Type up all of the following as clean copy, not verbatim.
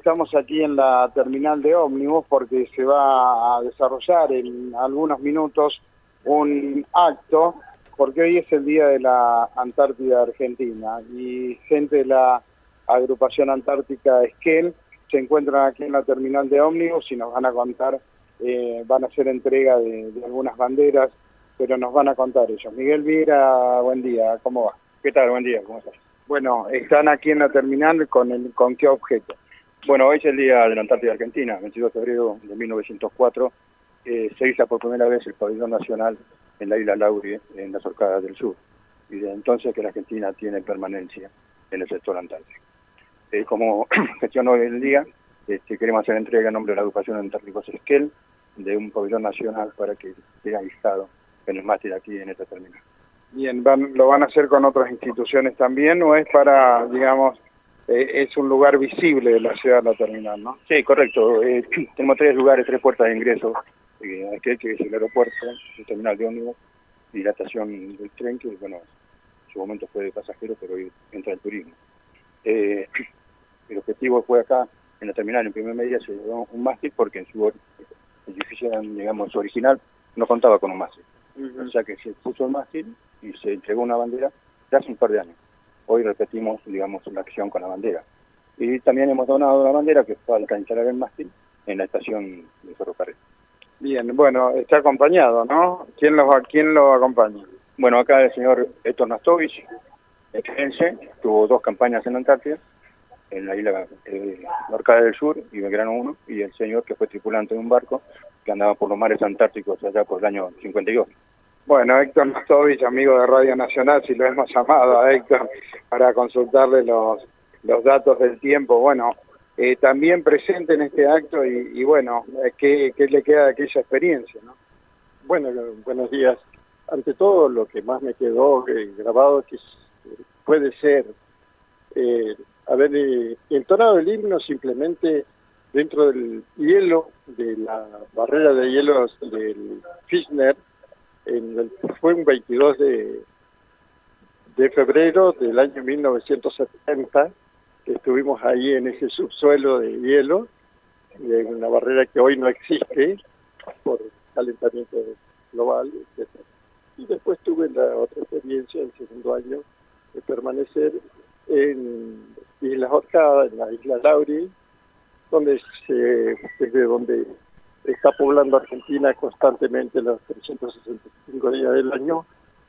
estamos aquí en la terminal de ómnibus porque se va a desarrollar en algunos minutos un acto, porque hoy es el día de la Antártida Argentina y gente de la agrupación antártica Esquel se encuentran aquí en la terminal de ómnibus y nos van a contar, van a hacer entrega de algunas banderas, pero nos van a contar ellos. Miguel Viera, buen día, ¿cómo va? ¿Qué tal? Buen día, ¿cómo estás? Bueno, están aquí en la terminal ¿con qué objeto? Bueno, hoy es el día de la Antártida Argentina, 22 de febrero de 1904. Se hizo por primera vez el pabellón nacional en la isla Laurie, en las Orcadas del Sur. Y desde entonces que la Argentina tiene permanencia en el sector antártico. Como gestión hoy del día, queremos hacer entrega en nombre de la agrupación Antárticos Esquel de un pabellón nacional para que esté aislado en el mástil aquí en esta terminal. Bien, ¿lo van a hacer con otras instituciones también o es para, digamos, es un lugar visible de la ciudad de la terminal, ¿no? Sí, correcto. Tenemos 3 lugares, 3 puertas de ingreso. Aquel que es el aeropuerto, el terminal de ómnibus y la estación del tren, que bueno, en su momento fue de pasajeros, pero hoy entra el turismo. El objetivo fue acá, en la terminal, en primera medida se llevó un mástil porque en su edificio, digamos, original no contaba con un mástil. O sea que se puso el mástil y se entregó una bandera ya hace un par de años. Hoy repetimos, digamos, la acción con la bandera. Y también hemos donado la bandera que falta instalar el mástil en la estación de ferrocarril. Bien, bueno, está acompañado, ¿no? ¿Quién lo acompaña? Bueno, acá el señor Héctor Nastovich, extense, tuvo 2 campañas en la Antártida, en la isla Orcada del Sur y Belgrano 1, y el señor que fue tripulante de un barco que andaba por los mares antárticos allá por el año 52. Bueno, Héctor Nastovich, amigo de Radio Nacional, si lo hemos llamado a Héctor para consultarle los datos del tiempo, bueno, también presente en este acto y bueno, ¿qué le queda de aquella experiencia, no? Bueno, buenos días. Ante todo, lo que más me quedó grabado que puede ser haber entonado el himno simplemente dentro del hielo, de la barrera de hielos del Fischner, fue un 22 de febrero del año 1970, que estuvimos ahí en ese subsuelo de hielo, de una barrera que hoy no existe por calentamiento global, etc. Y después tuve la otra experiencia, el segundo año, de permanecer en Islas Orcadas, en la isla Laurie, desde donde está poblando Argentina constantemente los 365 días del año,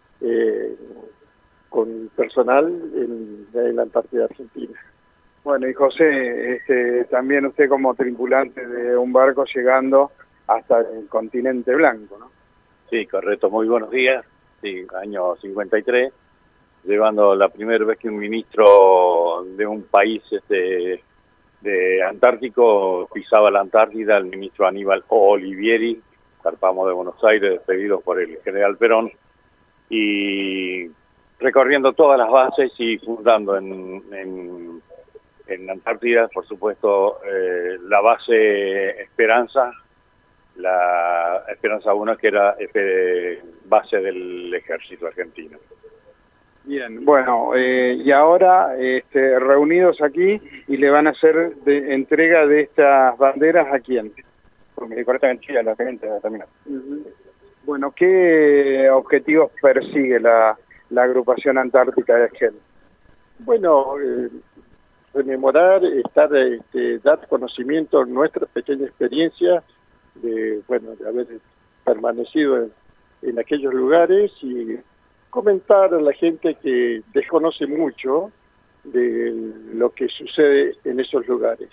con personal en la Antártida Argentina. Bueno, y José, también usted como tripulante de un barco llegando hasta el continente blanco, ¿no? Sí, correcto, muy buenos días. Sí, año 53, llevando la primera vez que un ministro de un país de Antártico pisaba la Antártida, el ministro Aníbal Olivieri. Zarpamos de Buenos Aires, despedidos por el general Perón, y recorriendo todas las bases y fundando en Antártida, por supuesto, la base Esperanza, la Esperanza 1, que era base del ejército argentino. Bien, bueno, y ahora reunidos aquí y le van a hacer entrega de estas banderas ¿a quién? Correctamente, a la gente de la terminal. Bueno, ¿qué objetivos persigue la agrupación antártica de Esquel? Bueno, rememorar, dar conocimiento a nuestra pequeña experiencia de haber permanecido en aquellos lugares y comentar a la gente que desconoce mucho de lo que sucede en esos lugares.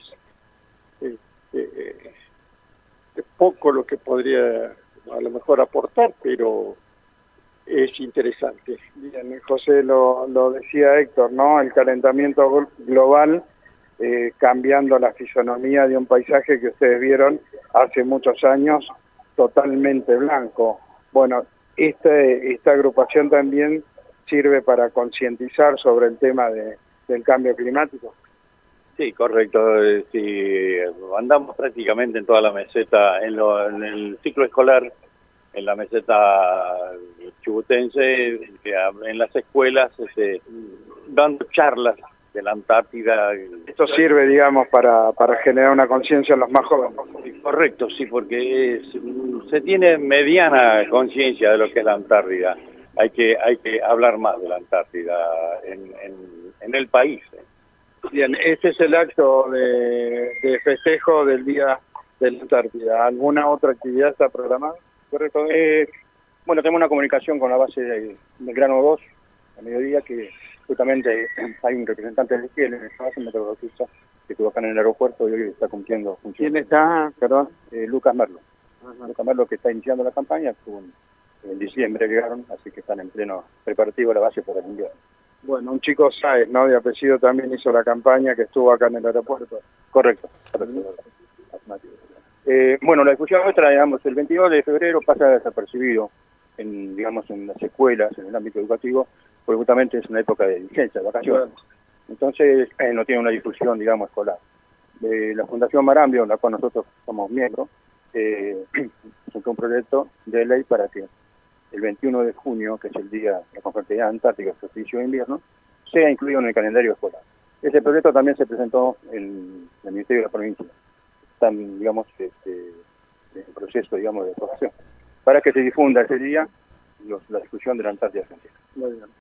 Es poco lo que podría a lo mejor aportar, pero es interesante. Bien, José, lo decía Héctor, ¿no? El calentamiento global cambiando la fisonomía de un paisaje que ustedes vieron hace muchos años totalmente blanco. Bueno, esta agrupación también sirve para concientizar sobre el tema del cambio climático. Sí, correcto. Sí, andamos prácticamente en toda la meseta, en el ciclo escolar, en la meseta chubutense, en las escuelas, dando charlas de la Antártida, Esto sirve, digamos, para generar una conciencia en los más jóvenes. Correcto, sí, porque se tiene mediana conciencia de lo que es la Antártida. Hay que hablar más de la Antártida en el país. Bien, este es el acto de festejo del Día de la Antártida. ¿Alguna otra actividad está programada? Correcto. Bueno, tenemos una comunicación con la base de Belgrano 2, a mediodía, que justamente hay un representante de Kiel en esta base, un meteorologista, que estuvo acá en el aeropuerto y hoy está cumpliendo funciones. ¿Quién está? Perdón. Lucas Merlo. Ajá. Lucas Merlo, que está iniciando la campaña, estuvo en diciembre llegaron, así que están en pleno preparativo de la base para el invierno. Bueno, un chico Sáez, ¿no? De apellido también hizo la campaña que estuvo acá en el aeropuerto. Correcto. Bueno, la discusión nuestra, digamos, el 22 de febrero pasa desapercibido en las escuelas, en el ámbito educativo, porque justamente es una época de licencia, de vacaciones. Entonces, no tiene una difusión, digamos, escolar. La Fundación Marambio, en la cual nosotros somos miembros, presentó un proyecto de ley para que el 21 de junio, que es el día de la Confraternidad Antártica, el solsticio de invierno, sea incluido en el calendario escolar. Ese proyecto también se presentó en el Ministerio de la Provincia. Están, digamos, en proceso, digamos, de aprobación, para que se difunda ese día la discusión de la Antártida Argentina. Muy bien.